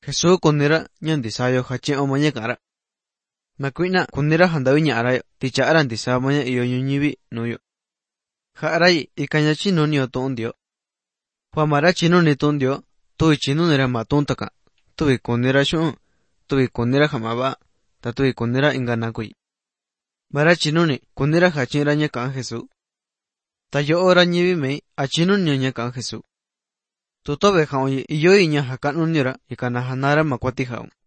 Jesús kunira ñantisayo jache'o maña ka'ra. Makuina kunira jandavi ña'arayo ticha'ra ntisa maña iyo ñuñivi nuyo. Ja'ray ikaña chinuniyo tu'un Dyoo. Pamara chinuni tu'un Dyoo, tuvi chinunira ma tu'un taka, tuvi kunira xu'un, tuvi kunira jamava, ta tuvi kunira inka nakuy. Mara chinuni kunira jachi'ra ña ka'an Jesús. Ta yo'ora ñivi mei a chinuniyo ña ka'an Jesús. Tu tove ja'un iyo'i ña jaka'nuniora ikana janara ma kuatija'un.